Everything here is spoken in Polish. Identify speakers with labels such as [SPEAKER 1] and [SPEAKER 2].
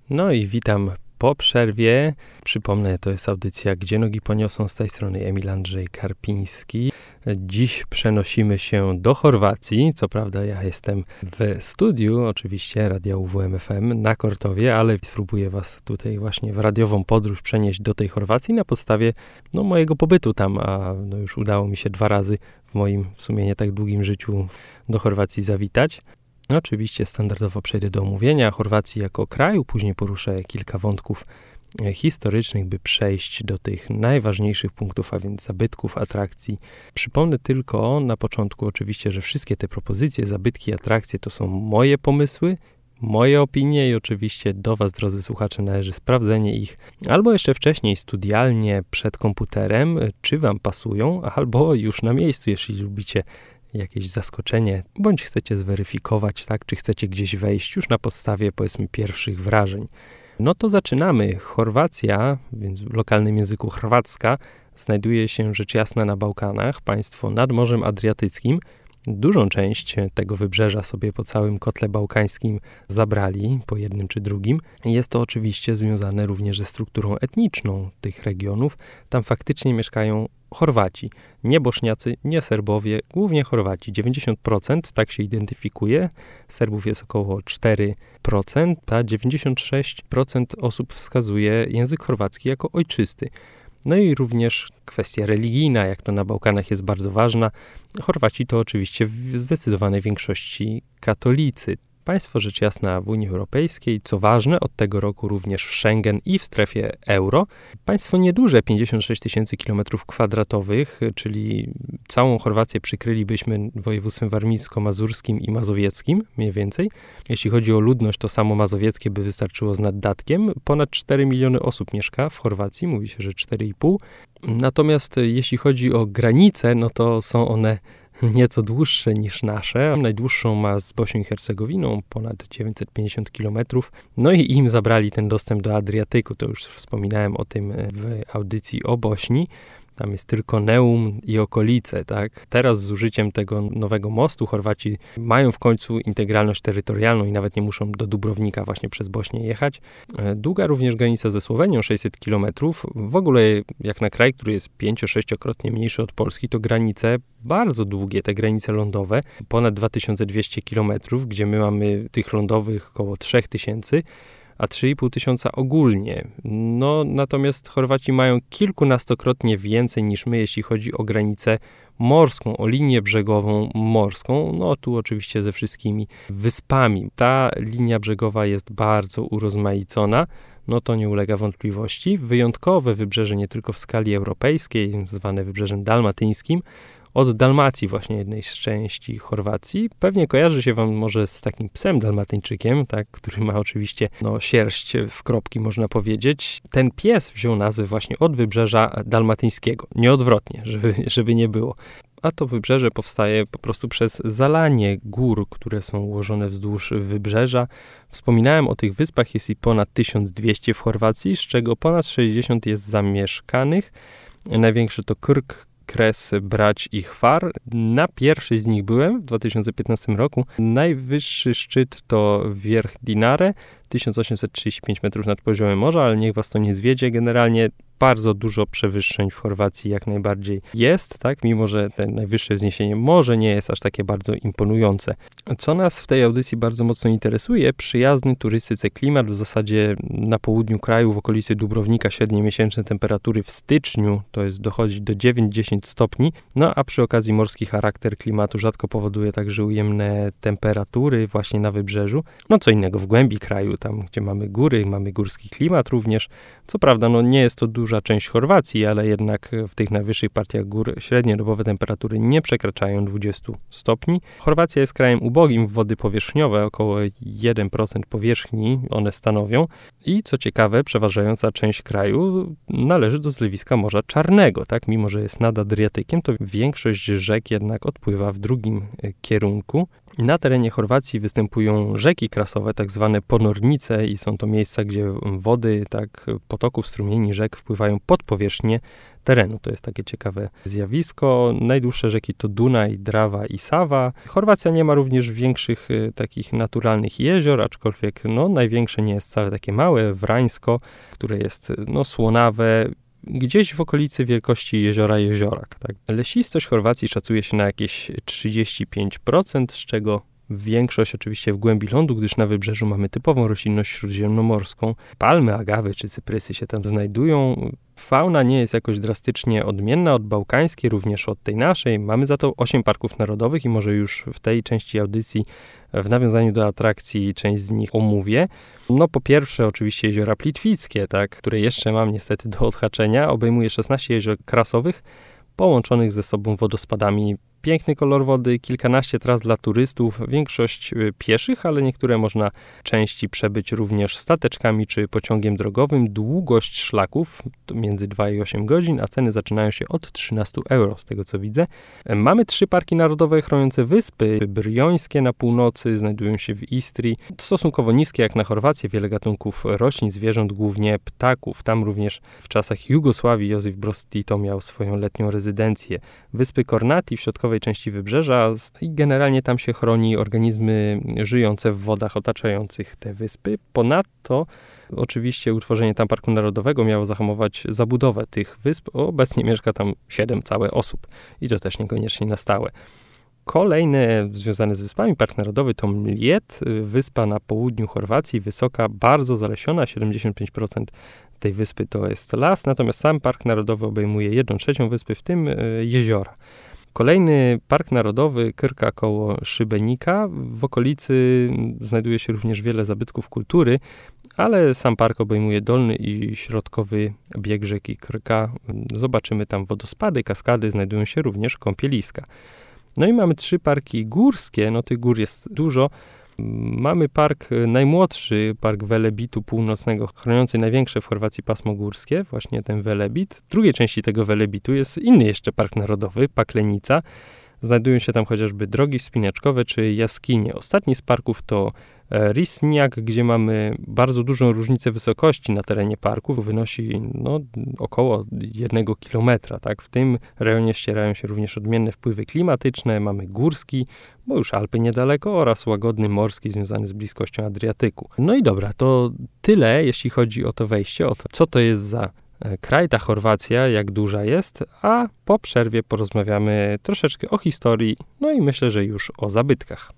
[SPEAKER 1] No i witam po przerwie. Przypomnę, to jest audycja Gdzie nogi poniosą, z tej strony Emil Andrzej Karpiński. Dziś przenosimy się do Chorwacji. Co prawda ja jestem w studiu, oczywiście Radia UWM FM na Kortowie, ale spróbuję was tutaj właśnie w radiową podróż przenieść do tej Chorwacji na podstawie mojego pobytu tam, a już udało mi się 2 razy w moim w sumie nie tak długim życiu do Chorwacji zawitać. Oczywiście standardowo przejdę do omówienia Chorwacji jako kraju, później poruszę kilka wątków historycznych, by przejść do tych najważniejszych punktów, a więc zabytków, atrakcji. Przypomnę tylko na początku oczywiście, że wszystkie te propozycje, zabytki, atrakcje to są moje pomysły, moje opinie i oczywiście do was, drodzy słuchacze, należy sprawdzenie ich albo jeszcze wcześniej studialnie przed komputerem, czy wam pasują, albo już na miejscu, jeśli lubicie jakieś zaskoczenie, bądź chcecie zweryfikować, tak, czy chcecie gdzieś wejść już na podstawie, powiedzmy, pierwszych wrażeń. No to zaczynamy. Chorwacja, więc w lokalnym języku chorwacka, znajduje się rzecz jasna na Bałkanach, państwo nad Morzem Adriatyckim. Dużą część tego wybrzeża sobie po całym kotle bałkańskim zabrali, po jednym czy drugim. Jest to oczywiście związane również ze strukturą etniczną tych regionów. Tam faktycznie mieszkają Chorwaci, nie Bośniacy, nie Serbowie, głównie Chorwaci. 90% tak się identyfikuje, Serbów jest około 4%, a 96% osób wskazuje język chorwacki jako ojczysty. No i również kwestia religijna, jak to na Bałkanach jest bardzo ważna. Chorwaci to oczywiście w zdecydowanej większości katolicy. Państwo rzecz jasna w Unii Europejskiej, co ważne, od tego roku również w Schengen i w strefie euro. Państwo nieduże, 56 tysięcy km², czyli całą Chorwację przykrylibyśmy województwem warmińsko-mazurskim i mazowieckim, mniej więcej. Jeśli chodzi o ludność, to samo mazowieckie by wystarczyło z naddatkiem. Ponad 4 miliony osób mieszka w Chorwacji, mówi się, że 4,5. Natomiast jeśli chodzi o granice, no to są one nieco dłuższe niż nasze. Najdłuższą ma z Bośnią i Hercegowiną, ponad 950 km. No i im zabrali ten dostęp do Adriatyku. To już wspominałem o tym w audycji o Bośni. Tam jest tylko Neum i okolice, tak? Teraz z użyciem tego nowego mostu Chorwaci mają w końcu integralność terytorialną i nawet nie muszą do Dubrownika właśnie przez Bośnię jechać. Długa również granica ze Słowenią, 600 km. W ogóle jak na kraj, który jest 5-6-krotnie mniejszy od Polski, to granice bardzo długie, te granice lądowe, ponad 2200 km, gdzie my mamy tych lądowych około 3000, a 3,5 tysiąca ogólnie. No, natomiast Chorwaci mają kilkunastokrotnie więcej niż my, jeśli chodzi o granicę morską, o linię brzegową morską, no tu oczywiście ze wszystkimi wyspami. Ta linia brzegowa jest bardzo urozmaicona, no to nie ulega wątpliwości. Wyjątkowe wybrzeże nie tylko w skali europejskiej, zwane wybrzeżem dalmatyńskim, od Dalmacji, właśnie jednej z części Chorwacji. Pewnie kojarzy się wam może z takim psem dalmatyńczykiem, tak, który ma oczywiście sierść w kropki, można powiedzieć. Ten pies wziął nazwę właśnie od wybrzeża dalmatyńskiego, nie odwrotnie, żeby nie było. A to wybrzeże powstaje po prostu przez zalanie gór, które są ułożone wzdłuż wybrzeża. Wspominałem o tych wyspach, jest ich ponad 1200 w Chorwacji, z czego ponad 60 jest zamieszkanych. Największe to Krk, Kres, Brać i Hvar. Na pierwszej z nich byłem w 2015 roku. Najwyższy szczyt to Wierch Dinare, 1835 metrów nad poziomem morza, ale niech was to nie zwiedzie. Generalnie bardzo dużo przewyższeń w Chorwacji jak najbardziej jest, tak, mimo że te najwyższe wzniesienie może nie jest aż takie bardzo imponujące. Co nas w tej audycji bardzo mocno interesuje, przyjazny turystyce klimat, w zasadzie na południu kraju, w okolicy Dubrownika średnie miesięczne temperatury w styczniu to jest dochodzi do 9-10 stopni, no a przy okazji morski charakter klimatu rzadko powoduje także ujemne temperatury właśnie na wybrzeżu. No co innego w głębi kraju, tam gdzie mamy góry, mamy górski klimat również. Co prawda, nie jest to duża część Chorwacji, ale jednak w tych najwyższych partiach gór średniodobowe temperatury nie przekraczają 20 stopni. Chorwacja jest krajem ubogim w wody powierzchniowe, około 1% powierzchni one stanowią. I co ciekawe, przeważająca część kraju należy do zlewiska Morza Czarnego, tak? Mimo że jest nad Adriatykiem, to większość rzek jednak odpływa w drugim kierunku. Na terenie Chorwacji występują rzeki krasowe, tak zwane ponornice i są to miejsca, gdzie wody potoków, strumieni rzek wpływają pod powierzchnię terenu. To jest takie ciekawe zjawisko. Najdłuższe rzeki to Dunaj, Drawa i Sava. Chorwacja nie ma również większych takich naturalnych jezior, aczkolwiek największe nie jest wcale takie małe, Wrańsko, które jest słonawe, gdzieś w okolicy wielkości jeziora Jeziorak. Tak? Lesistość Chorwacji szacuje się na jakieś 35%, z czego większość oczywiście w głębi lądu, gdyż na wybrzeżu mamy typową roślinność śródziemnomorską. Palmy, agawy czy cyprysy się tam znajdują. Fauna nie jest jakoś drastycznie odmienna od bałkańskiej, również od tej naszej. Mamy za to 8 parków narodowych i może już w tej części audycji w nawiązaniu do atrakcji część z nich omówię. Po pierwsze oczywiście jeziora Plitwickie, które jeszcze mam niestety do odhaczenia. Obejmuje 16 jezior krasowych, połączonych ze sobą wodospadami. Piękny kolor wody, kilkanaście tras dla turystów, większość pieszych, ale niektóre można części przebyć również stateczkami czy pociągiem drogowym. Długość szlaków to między 2 i 8 godzin, a ceny zaczynają się od 13 euro, z tego co widzę. Mamy 3 parki narodowe chroniące wyspy briońskie na północy, znajdują się w Istrii. Stosunkowo niskie jak na Chorwację, wiele gatunków roślin, zwierząt, głównie ptaków. Tam również w czasach Jugosławii Józef Broz Tito miał swoją letnią rezydencję. Wyspy Kornati w środkowej części wybrzeża i generalnie tam się chroni organizmy żyjące w wodach otaczających te wyspy. Ponadto oczywiście utworzenie tam Parku Narodowego miało zahamować zabudowę tych wysp. Obecnie mieszka tam 7 całe osób i to też niekoniecznie na stałe. Kolejne związane z wyspami Park Narodowy to Mljet, wyspa na południu Chorwacji, wysoka, bardzo zalesiona, 75% tej wyspy to jest las, natomiast sam Park Narodowy obejmuje 1/3 wyspy, w tym jeziora. Kolejny Park Narodowy Krka koło Szybenika. W okolicy znajduje się również wiele zabytków kultury, ale sam park obejmuje dolny i środkowy bieg rzeki Krka. Zobaczymy tam wodospady, kaskady, znajdują się również kąpieliska. I mamy 3 parki górskie, tych gór jest dużo. Mamy park najmłodszy, park Velebitu Północnego, chroniący największe w Chorwacji pasmo górskie, właśnie ten Velebit. W drugiej części tego Velebitu jest inny jeszcze park narodowy, Paklenica. Znajdują się tam chociażby drogi wspinaczkowe czy jaskinie. Ostatni z parków to Risniak, gdzie mamy bardzo dużą różnicę wysokości na terenie parku. Wynosi około 1 kilometra. W tym rejonie ścierają się również odmienne wpływy klimatyczne. Mamy górski, bo już Alpy niedaleko, oraz łagodny morski związany z bliskością Adriatyku. I dobra, to tyle, jeśli chodzi o to wejście, o to, co to jest za kraj, ta Chorwacja, jak duża jest, a po przerwie porozmawiamy troszeczkę o historii, i myślę, że już o zabytkach.